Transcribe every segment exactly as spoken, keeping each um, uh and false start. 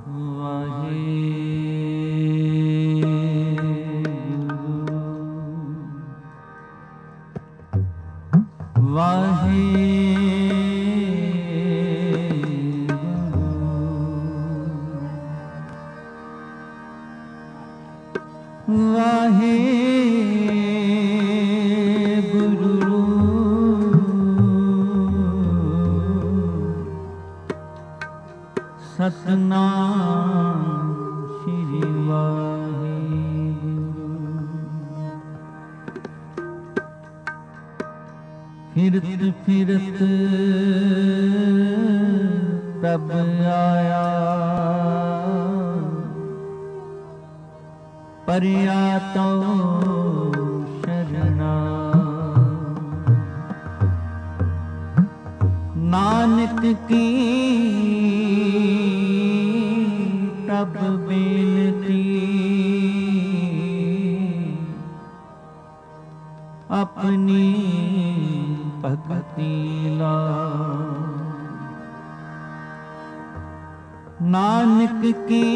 सतनाम श्री वाहिगुरु। फिरत फिरत तब आया परिया तो शरणा। नानक की तब बेनती अपनी भक्ति ला। नानक की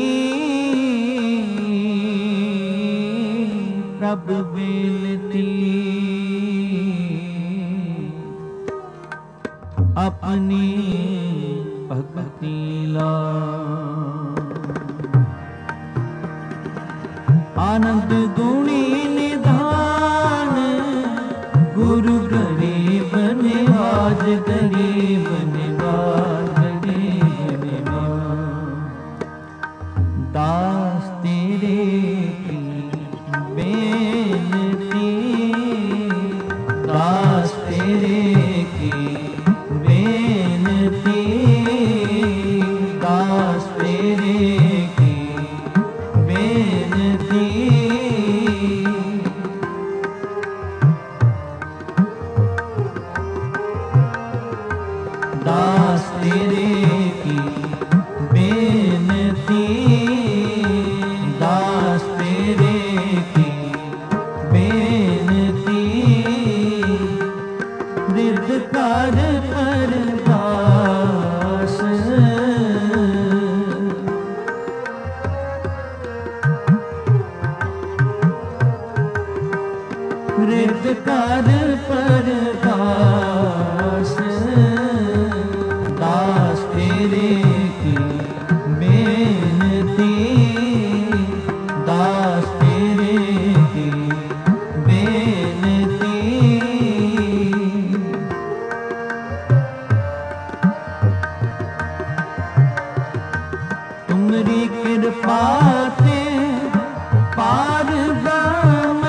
तब बेनती अपनी भक्ति ला। आनंद गुणी निधान गुरु गरीब निवाज गरीब निवाज गरीब निवाज। दास तेरे की बेनती दास तेरे की बेनती दास तेरे की बेनती। दास तेरे की बेनती दास तेरे की बेनती। रिद कर परदास रिद कर परदास। दास तेरे की बेनती दास तेरे की बेनती। तुमरी कृपा से पार ब्रह्म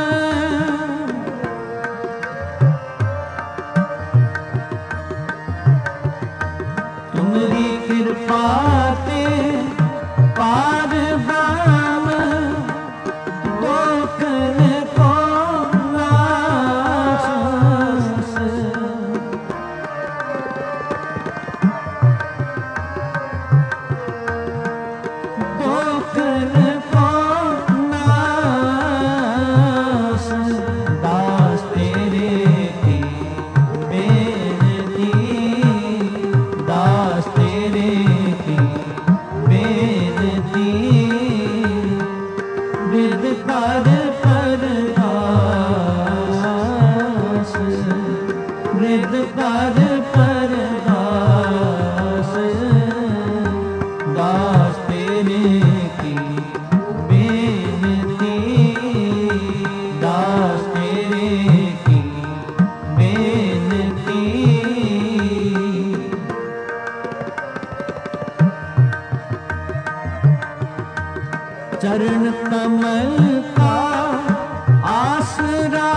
तुमरी कृपा से पार ब्रह्म। गोकर्ण को नाश गोकर्ण को नाश। दास तेरे की बेनती दास तेरे की बेनती। रिद कर परदास रिद कर परदास। दास तेरे की बेनती दास तेरे की बेनती। चरण कमल का आसरा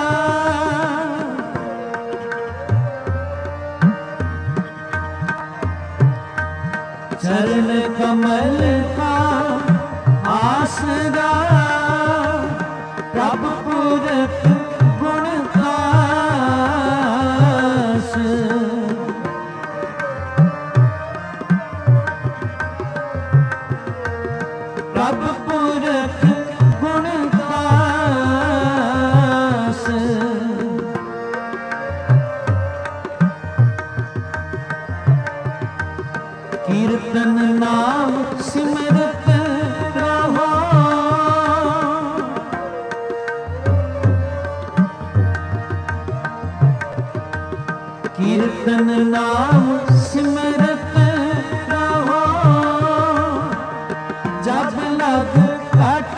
चरण कमल का आसरा। प्रभु पुरख गुण खास। प्रभु पुरख गुण खास। कीर कीर्तन नाम सिमरत रहो। कीर्तन नाम सिमरत रहो। जब लग कट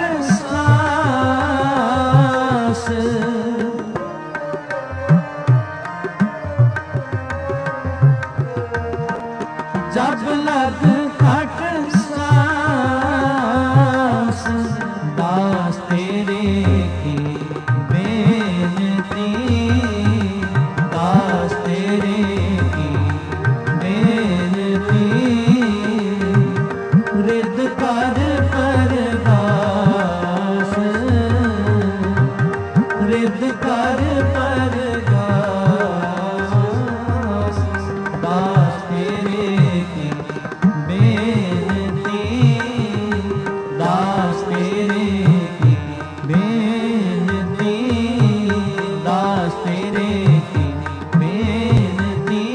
सांस जब लग कट सांस दास तेरे की बेनती दास तेरे की बेनती रिद कर परगास रिद कर परगास दास तेरे की बेनती दास तेरे की बेनती दास तेरे की बेनती।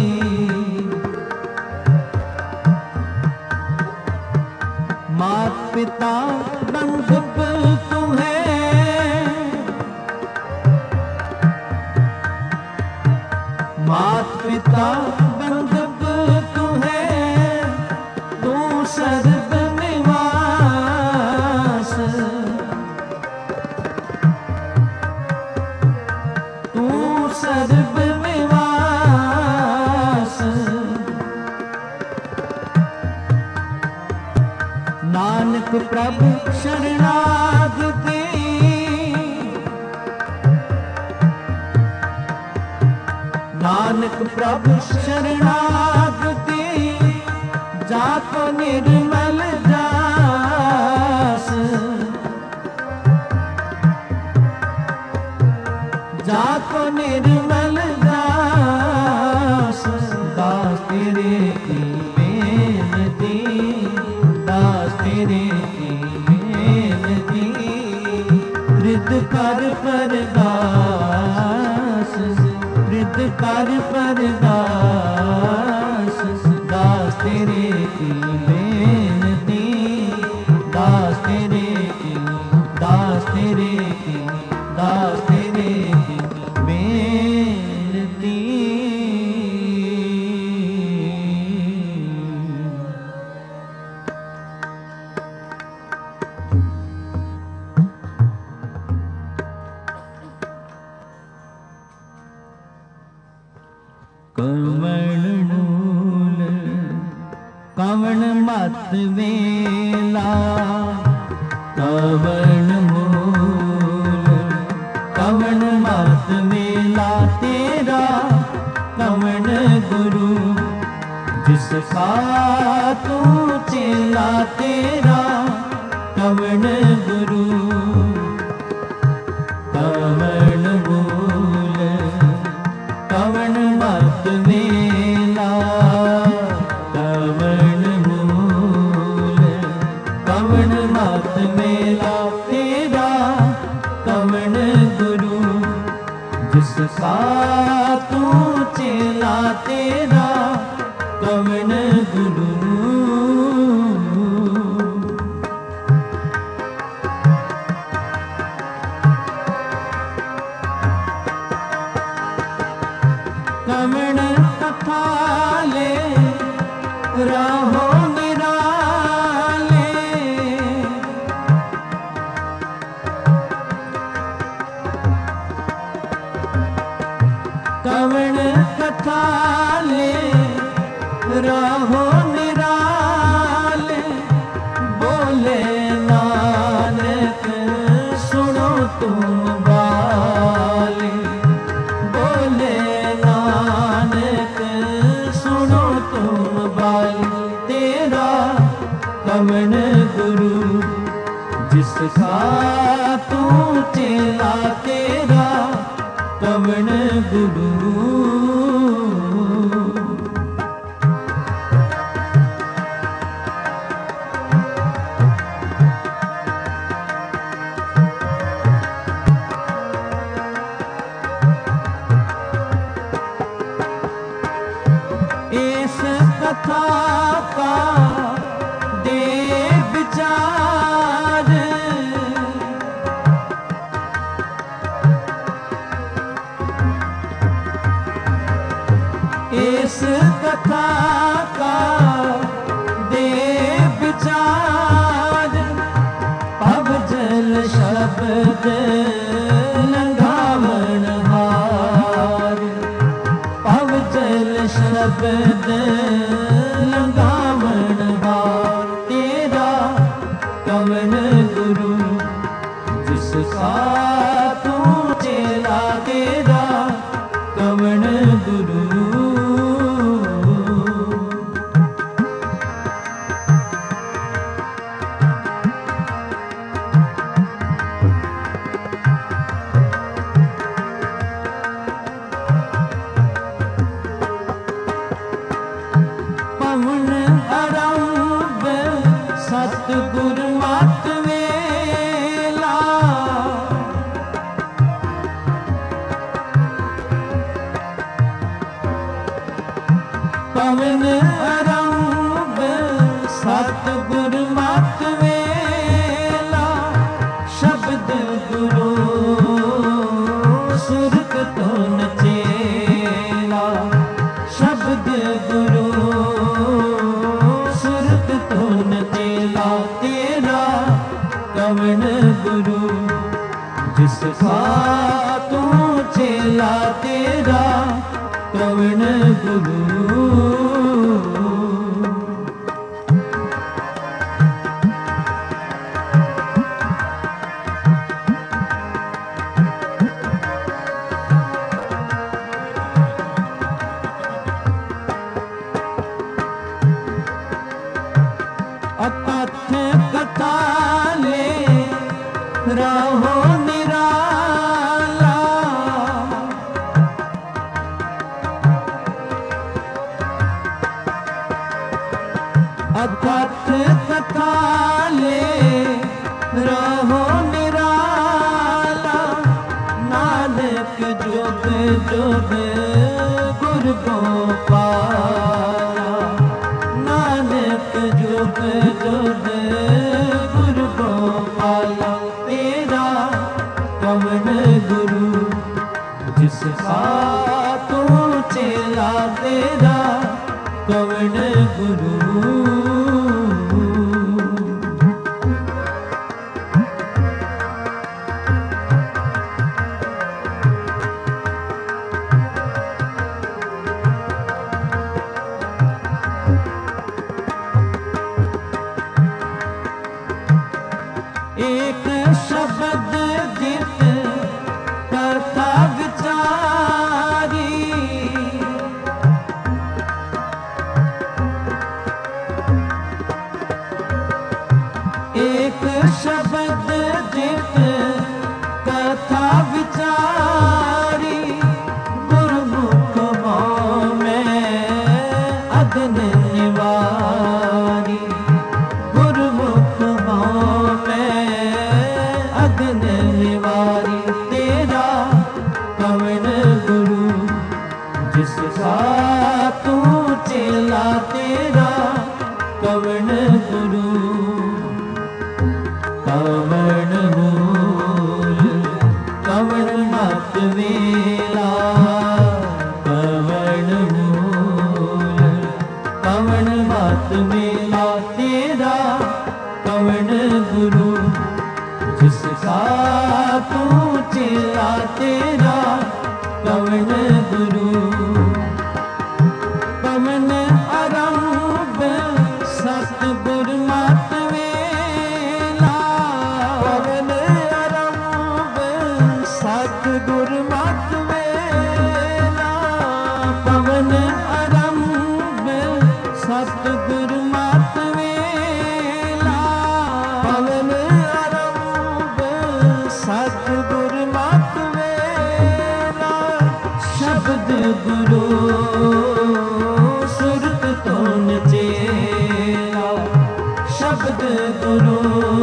मात पिता बंधु तुम्हें मात पिता बंधु तुम्हें तू सर्व निवास तू सर्व निवास। नानक प्रभु शरणागति नानक प्रभु शरणागति जाको निर्मल जास जाको निर्मल जास दास तेरे की बेनती दास तेरे की बेनती रिद कर परगास रिद कर परगास दास तेरे की बेनती दास तेरे की दास तेरे की दास तेरे की बेनती। कवण मूल कवण मत वेला कवण मूल कवण मत वेला तेरा कवण गुरु जिसका तू चेला तेरा कवण गुरु। कवण मूल कवण मत वेला कवण मूल कवण मत वेला तेरा कवण गुरु जिसका तू चेला तेरा कवण गुरु। कवण कथा ले राहो निराले कवण कथा ले राहो निराले बोले नानक सुनो तुम बाले बोले नानक सुनो तुम बाले तेरा कवण गुरु जिसका तू चेला तेरा कवण गुरु। इस कथा का लंघावण हार, पवजल शब्द लंघावण हार, तेरा कवन गुरु जिसका तू चेला, तेरा कवन गुरु। पवन आरंभ सतगुर मत वेला, पवन आरंभ सतगुर मत वेला, शब्द गुरु सुरत तो नचेला, शब्द गुरु सुरत तो नचेला, तेरा कवन गुरु जिसका तू चेला, तेरा कवन गुरु। अकथ कथा ले रहो निराला, अकथ कथा ले रहो निराला, नानक जुग जुग गुर गोपाला, नानक जुग जुग गुर गोपाला, तेरा कवन गुरु जिसका तू चेला, तेरा कवन गुरु। एक शब्द जित कथा विचारी, एक शब्द जित कथा विचारी, गुरमुख में अगन निवारी, गुरमुख में अगन निवारी, तेरा कवन गुरु जिसका तू चेला, तेरा कवन गुरु। कवन मूल कवन मत वेला, कवन मूल कवन मत वेला, तेरा कवन गुरु जिसका तू चेला, तेरा कवन गुरु। पवन आरंभ सतगुर मत वेला, पवन आरंभ सतगुर मत वेला, पवन आरंभ सतगुर मत वेला, पवन आरंभ सतगुर मत वेला, शब्द गुरु सुरत तो नचेला, शब्द गुरु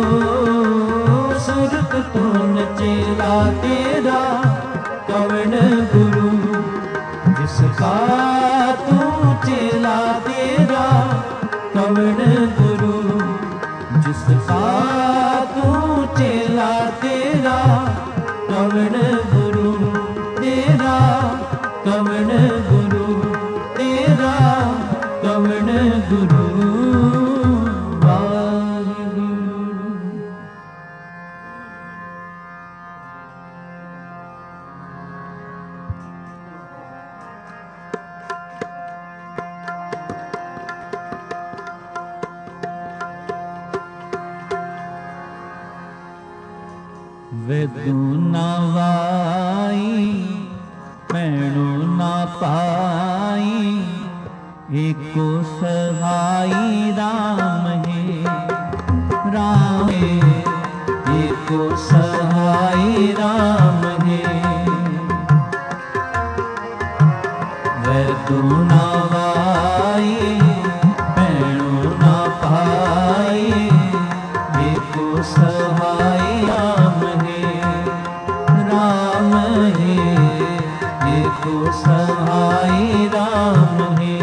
सुरत तो नचेला, तेरा कवन गुरु जिसका तू चेला, तेरा कवन गुरु जिसका तू चेला, तेरा कवन गुरु, तेरा कवन गुरु, तेरा कवन गुरु। वेदू ना वाई पैणु ना पाई, एको सहाई राम है राम है, एको सहाई राम है। वेदू ना वाई पैणु ना पाई, एको सहाई राम है राम है, एको सहाई राम है।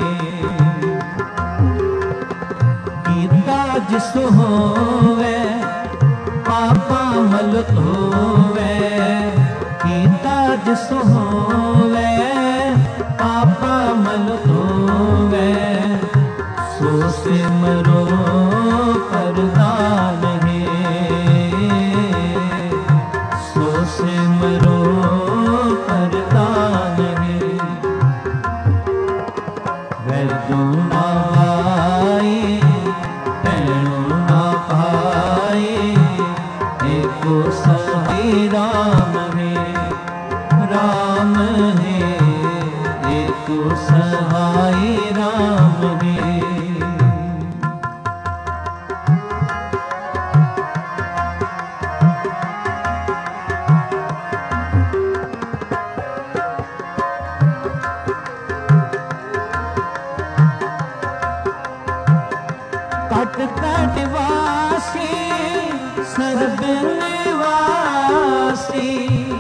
कीता जिस होवे पापा मल धोवे, कीता जिस होवे पापा मल धोवे, सो सिमरो परदान है, सो सिमरो परदान है। वैदू ना वाई पैणु ना पाई, एको सहाई राम है राम है, एको सहाई राम है। कट कट वासी सर्व निवासी,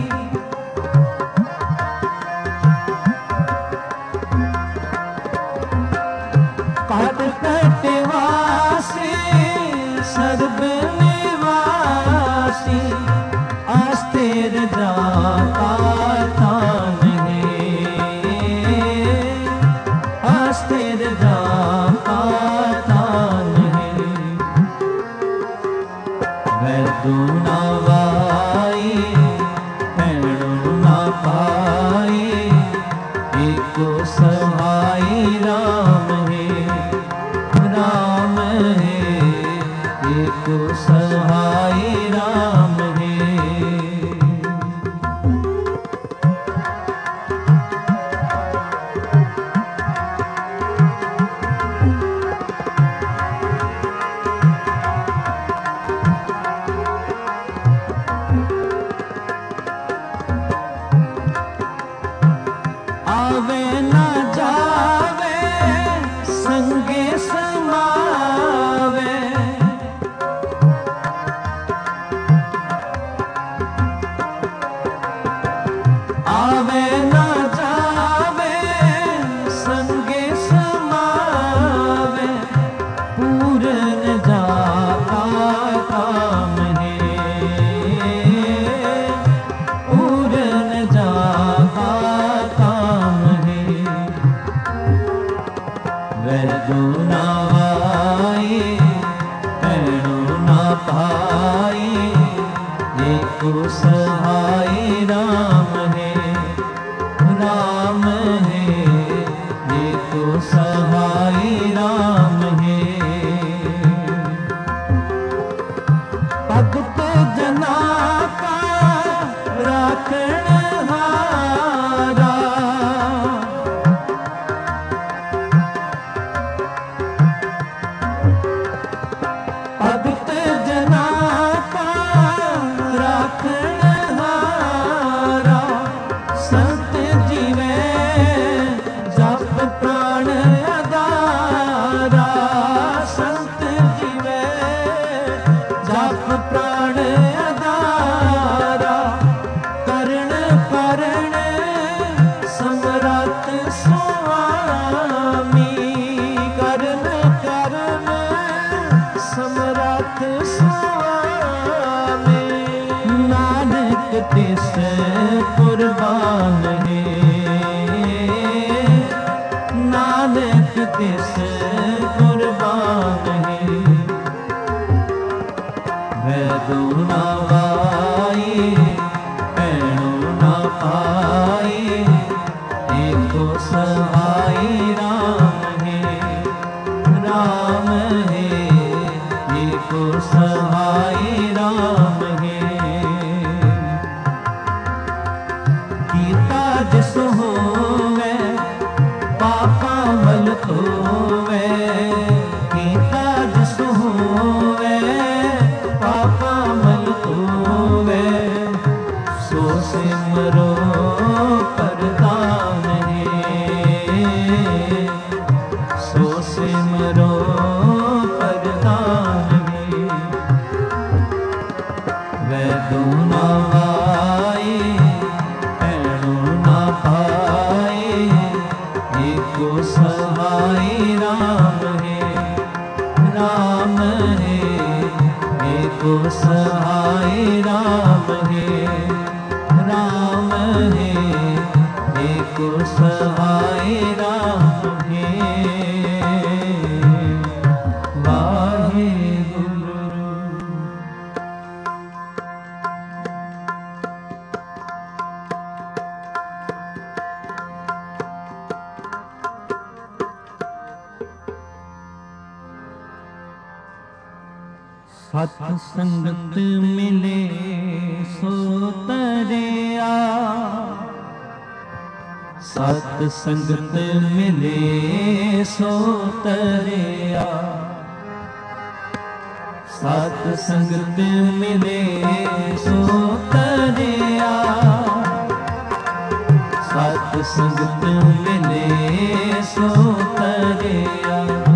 कट कट वासी सर्व निवासी, अस्थिर जाता थान है, अस्थिर जाता थान है। वैदू ना वाई पैणु ना पाई, एको सहाई राम है राम है, एको सहाई राम है। आवे ना जावे संगे समावे, आवे ना जावे संगे समावे, पूरन जाता काम है, पूरन जाता काम है। वैदू ना वाई पैणु ना पाई, एको सहाई राम है राम है, एको सहाई राम है। भगत जना का राखण हारा, भगत जना का राखण हारा, संत जीवे जप प्राण अदारा, संत जीवे जप प्राण अदारा, करण करण समरथ स्वामी, करण करण समरथ स्वामी। नानक तिस कुर्बान है, नानक तिस कुर्बान है। वैदू ना वाई पैणु ना पाई, एको सहाई राम है राम है, एको सहाई राम है। एको सहाय राम है, राम है एको सहाय राम है। वाहे गुरु सत संगत मिले सो तरिया, सत संगत मिले सो तरिया, सत संगत मिले सो तरिया, सत संगत मिले सो तरिया,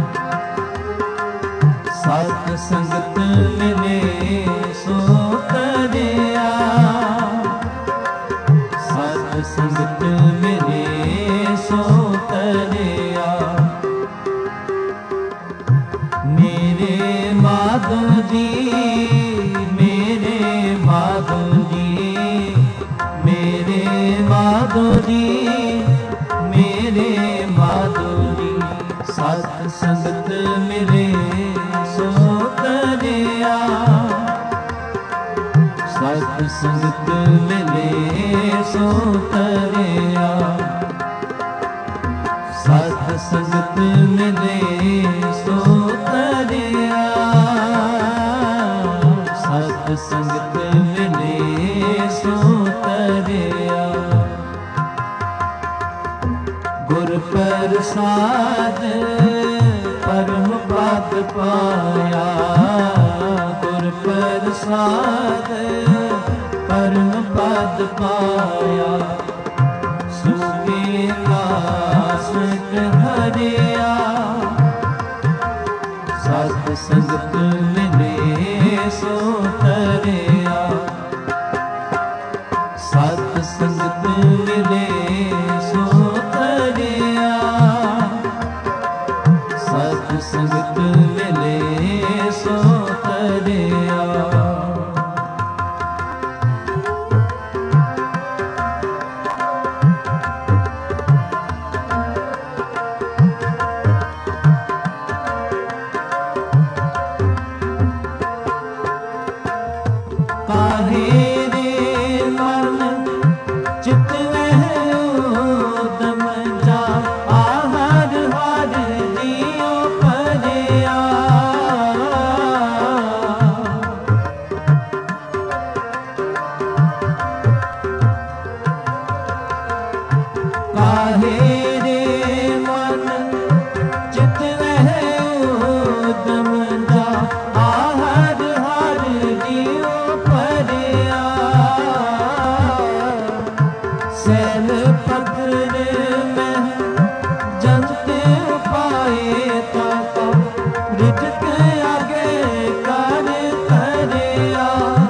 सत संगत मिले सो तरिया, सत संगत मिले सो तरिया। मेरे माधो जी, मेरे माधो जी, मेरे माधो जी, मेरे माधो जी, सत संगत मिले सो तरिया, सत संगत मिले सो तरिया, सत संगत मिले सो तरिया, सत संगत मिले सो तरिया। गुर प्रसाद परम पद पाया, गुर प्रसाद परम पद पाया, सुखे कासक हरिया, सत संगत मिले सो तरिया, सत संगत मिले सो तरिया, सत संगत मिले सो तरिया। काहे रे मन चित वह उदम जा, आहर हर जियो परिया, काहे रे मन चित वह उदम जा, आहर हर जियो परिया, सैल पत्र में जंत पाए ताका, रिजक आगे कर तरिया।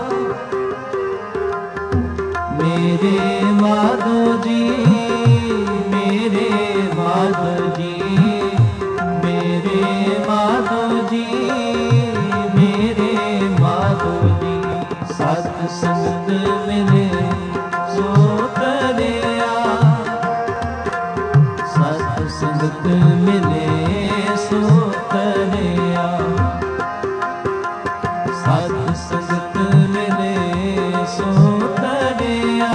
मेरे माधो जी, मेरे माधो जी, मेरे माधो जी, मेरे माधो जी, सत संगत मिले सो तरिया, सत संगत मिले सो तरिया, सत संगत मिले सो तरिया,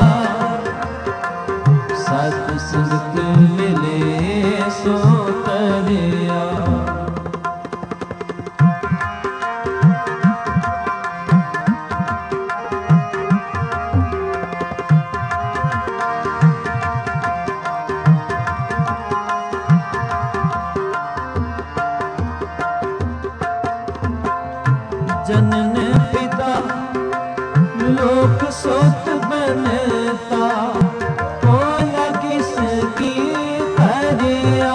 सत संगत मिले सो तरिया। जनन पिता लोक सोत बनता, कोया किसकी तरिया,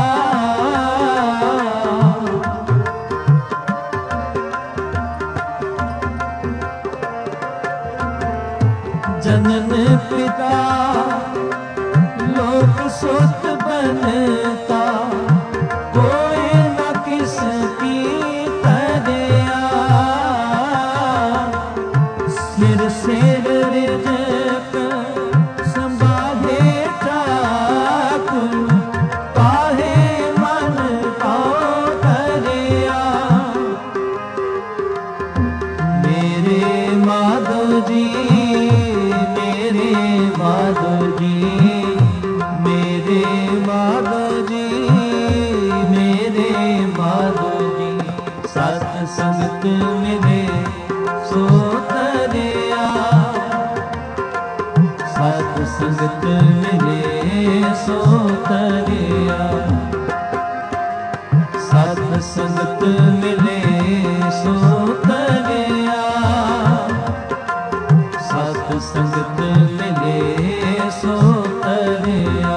जनन पिता लोक सोत बनता, कोई न किसकी तरिया, सत संगत मिले सो तरिया, सत संगत मिले सो तरिया, सत संगत मिले सो तरिया, सत संगत मिले सो तरिया।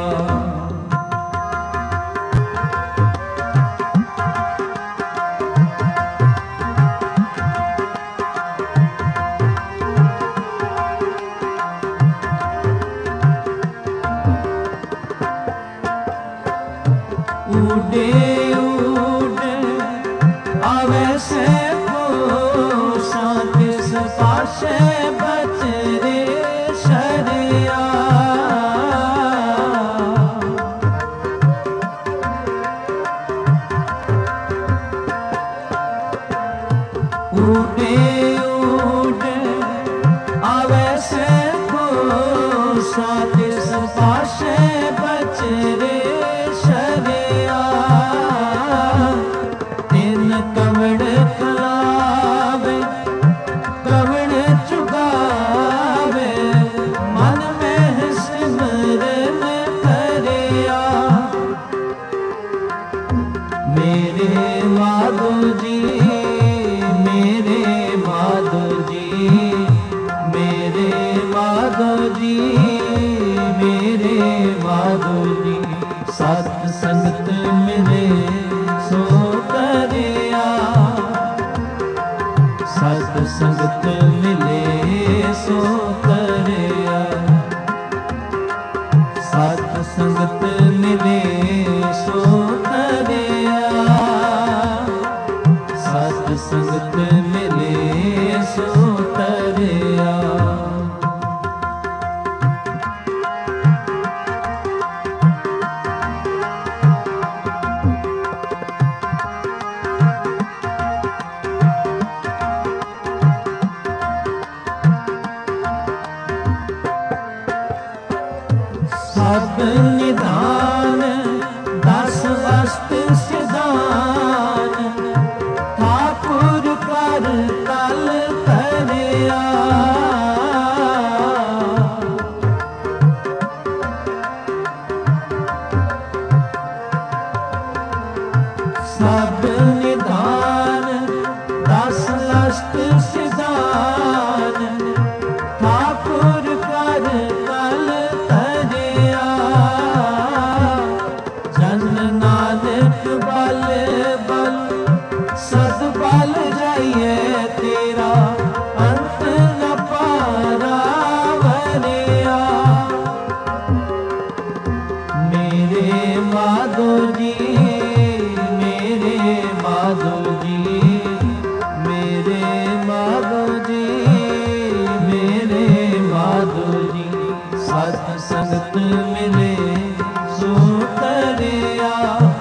उड़े उड़े आवे से कोसा किस पाशे बच रे शरिया, उड़े उड़े आवे से कोसा किस पाशे बच रे शरिया, तीन कवड़ खलावे कवड़ चुगावे, मन में सिमरन करिया। मेरे माधो जी मेरे माधो जी मेरे माधो जी मेरे माधो जी, सत संगत मिले सो तरिया, सत संगत मिले सो तरिया, सत संगत मिले सो तरिया, सत संगत मिले सो तरिया। सब निधान दस वस्त सिधान, ठाकुर कर कल करिया, सब निधान दस वस्त सिधान, ठाकुर कर कल तरिया, जन नानक बल बल सद बल जाइए तेरा, अंत न पारा वरिया। मेरे माधो जी मेरे माधो जी मेरे माधो जी मेरे माधो जी, सत संगत मिले सो तरिया,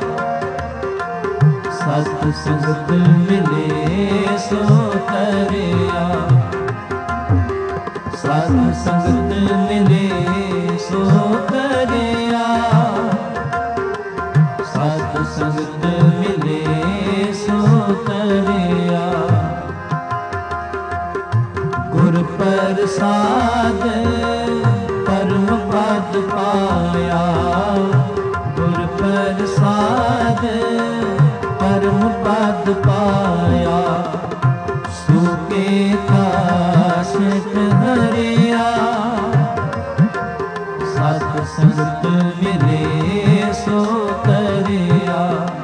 सत संगत मिले सो तरिया, सत संगत मिले सो तरिया, सत संगत मिले सो तरिया। गुर प्रसाद परम पद पाया, गुर प्रसाद परम पद पाया, सूखे काशक हरिया, सत संगत मिले सो तरिया,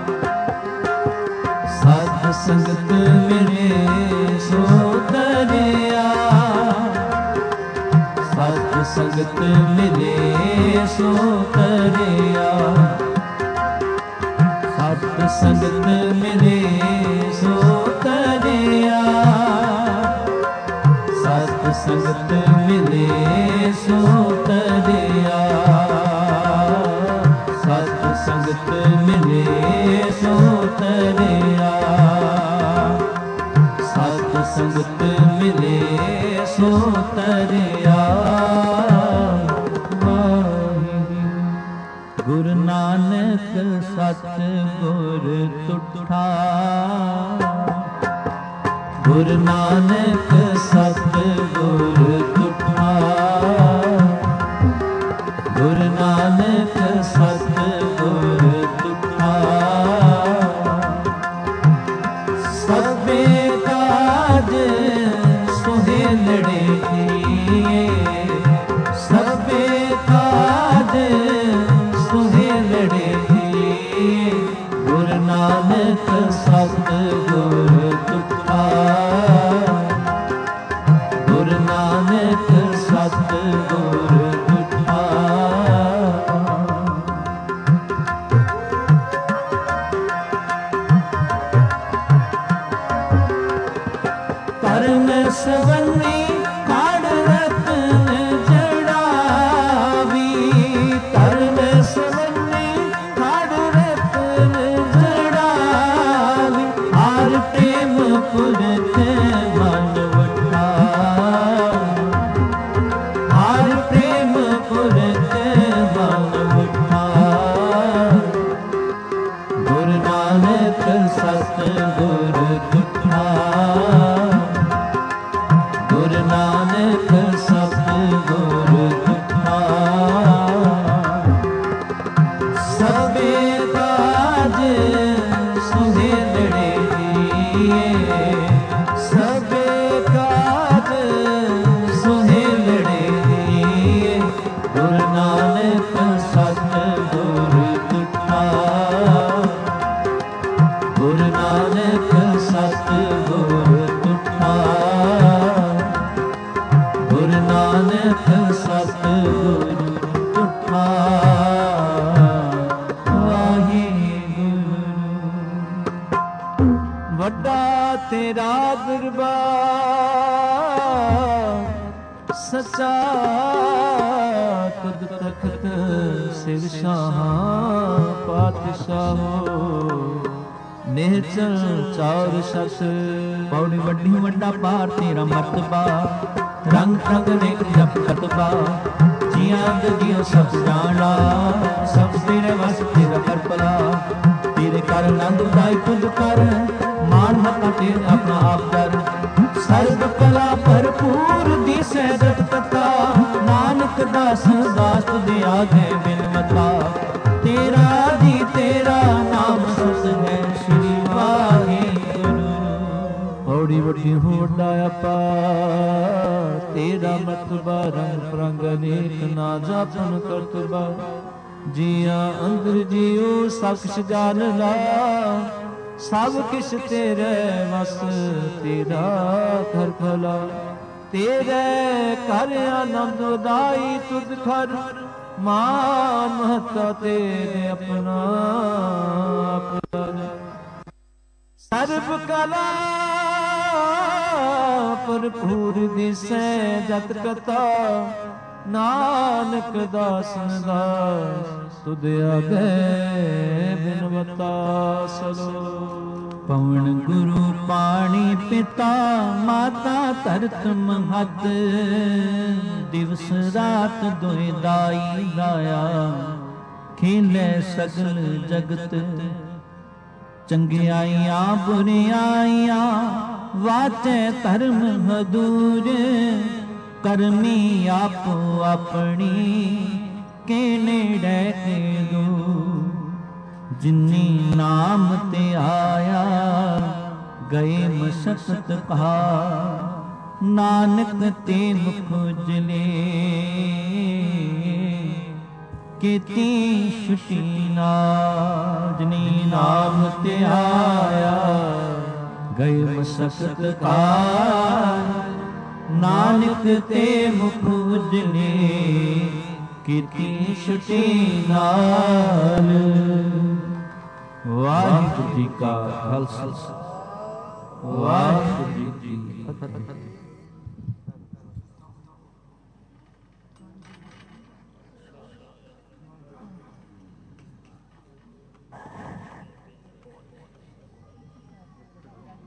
सत संगत मिले सो तरिया, सत संगत मिले सो तरिया, सत संगत मिले सो तरिया, सत संगत मिले सो तरिया, सत संगत मिले सो तरिया, सत संगत मिले सो तरिया। गुरु नानक सत गुर तुठा, ਗੁਰ ਨਾਨਕ ਸਤਿਗੁਰ ਤੁਠਾ, ਗੁਰ ਨਾਨਕ ਸਤਿਗੁਰ ਤੁਠਾ। ਸਭੇ ਕਾਜ ਸੁਹੇਲੜੇ ਕੀਏ, ਸਭੇ ਕਾਜ ਸੁਹੇਲੜੇ ਕੀਏ। ਗੁਰ ਨਾਨਕ ਸਤਿਗੁਰ ਤੁਠਾ, ਗੁਰ ਨਾਨਕ ਸਤਿਗੁਰ ਤੁਠਾ। ਕਰਨ ਸਵੰਨੀ ਕਾੜ ਰਤਨ ਜੜਾਵੀ, ਕਰਨ ਸਵੰਨੀ ਕਾੜ ਰਤਨ ਜੜਾਵੀ। ਹਰ ਪ੍ਰੇਮ ਪੁਰਖ ਮਨ ਵਠਾ, ਹਰ ਪ੍ਰੇਮ ਪੁਰਖ ਮਨ ਵਠਾ। ਗੁਰ ਨਾਨਕ ਸਤਿਗੁਰ ਤੁਠਾ, ਗੁਰ ਨਾਨਕ ਸਤਿਗੁਰ ਤੁਠਾ। ਸਭੇ ਕਾਜ ਸੁਹੇਲੜੇ ਕੀਏ, ਸਭੇ ਕਾਜ ਸੁਹੇਲੜੇ ਕੀਏ। ਗੁਰ ਨਾਨਕ ਸਤਿਗੁਰ ਤੁਠਾ, ਗੁਰ ਨਾਨਕ ਸਤਿਗੁਰ ਤੁਠਾ। ਗੁਰ ਨਾਨਕ ਸਤਿਗੁਰ ਤੁਠਾ। ਵਾਹਿਗੁਰੂ। ਵੱਡਾ ਤੇਰਾ ਦਰਬਾਰ, ਸੱਚਾ ਤੁਧ ਤਖਤ ਸਿਵ ਸ਼ਾਹ ਪਾਤਸ਼ਾਹੋ। ਨਿਹਚਲ ਚਾਰ ਸਤ ਪੌੜੀ ਵੱਡੀ ਵੱਡਾ ਪਾਰ ਤੇਰਾ ਮਰਤਬਾ। ਰੰਗ ਰੰਗ ਨੇਕ ਜਪ ਕਤਬਾ, ਜੀਆਂ ਦੇ ਜੀਓ ਸਭ ਜਾਣਾ। ਸਭ ਤੇਰੇ ਵਸ ਤੇਰਾ ਕਰ ਭਲਾ, ਤੇਰੇ ਕਰ ਆਨੰਦ ਉਦਾਈ ਤੁਧ ਕਰ। ਮਾਨ ਮਤਾ ਤੇਰੇ ਆਪਣਾ ਆਪ ਕਰ, ਸਰਬ ਕਲਾ ਭਰਪੂਰ ਦਿਸੈ ਦਤ ਕਥਾ। ਨਾਨਕ ਦਾਸ ਦਾਸ ਤੁਧ ਆਗੇ ਬਿਨ ਮਤਾ। ਤੇਰਾ ਜੀ ਤੇਰਾ ਨਾਮ ਸਤ ਹੈ ਸ੍ਰੀ ਵਾਹਿਗੁਰੂ। ਪੌੜੀ ਵੱਡੀ ਹੋ ਵੱਡਾ ਅਪਾਰ, ਤੇਰਾ ਮਰਤਬਾ ਰੰਗ ਰੰਗ ਅਨੇਕ ਨਾ ਜਾਪਨ ਕਰਤਬਾ। ਜੀਆਂ ਅੰਦਰ ਜੀਉ ਸਭ ਕਿਛ ਜਾਣ ਲਾ, ਸਭ ਕਿਛ ਤੇਰੇ ਵਸ ਤੇਰਾ ਘਰ ਭਲਾ। ਤੇਰੇ ਘਰ ਆਨੰਦ ਉਦਾਈ ਤੁਧ ਘਰ। ਮਾਨ ਮਹਤਾ ਤੇਰੇ ਆਪਣਾ ਆਪਣਾ। ਸਰਬ ਕਲਾ ਭਰਪੂਰ ਦਿਸੈ ਜਤ ਕਥਾ। ਨਾਨਕ ਦਾਸਨ ਦਾਸ ਤੁਧ ਆਗੇ ਬਿਨਵਤਾ ਸਲੋ। ਪਵਨ ਗੁਰੂ ਪਾਣੀ ਪਿਤਾ ਮਾਤਾ ਧਰਤ ਮਹਤ। ਦਿਵਸ ਰਾਤ ਦੁਇ ਦਾਈ ਦਾਇਆ, ਖੇਲੇ ਸਗਲ ਜਗਤ। ਚੰਗਿਆਈਆਂ ਬੁਰਿਆਈਆਂ ਵਾਚੈ ਧਰਮ ਹਦੂਰ। ਕਰਮੀ ਆਪੋ ਆਪਣੀ ਕੇ ਨੇੜੇ ਕੇ ਦੂਰ। ਜਿਨੀ ਨਾਮ ਤੇ ਆਇਆ ਗਏ ਮਸਕਤ ਕਹਾ। ਨਾਨਕ ਤੇ ਮੁਖ ਉਜਲੇ ਕੀਤੀ ਛੁਟੀ ਨਾ। ਜਿਨੀ ਨਾਮ ਤੇ ਆਇਆ ਗਏ ਮਸਕਤ ਕਹਾ। ਨਾਨਕ ਤੇ ਮੁਖ ਉਜਲੇ ਕੀਤੀ ਛੁਟੀ ਨਾਲ। ਵਾਹਿਗੁਰੂ ਜੀ ਕਾ ਖਾਲਸਾ, ਵਾਹਿਗੁਰੂ ਜੀ ਕੀ ਫਤਿਹ।